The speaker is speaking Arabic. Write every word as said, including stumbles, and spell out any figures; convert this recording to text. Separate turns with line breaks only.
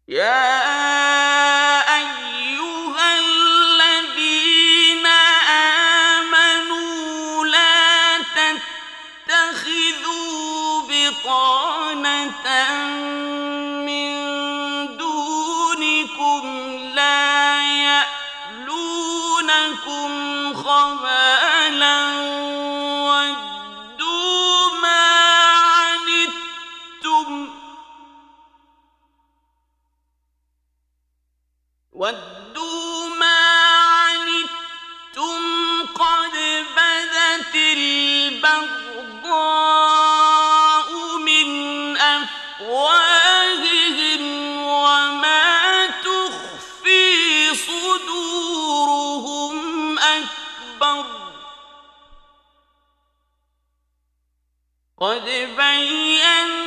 يا أيها الذين آمنوا لا تتخذوا بطانة من دونكم لا يألونكم خبالا ودوا ما عنتم ودوا ما عنتم قد بدت البغضاء من أفواههم وما تخفي صدورهم أكبر قد بينا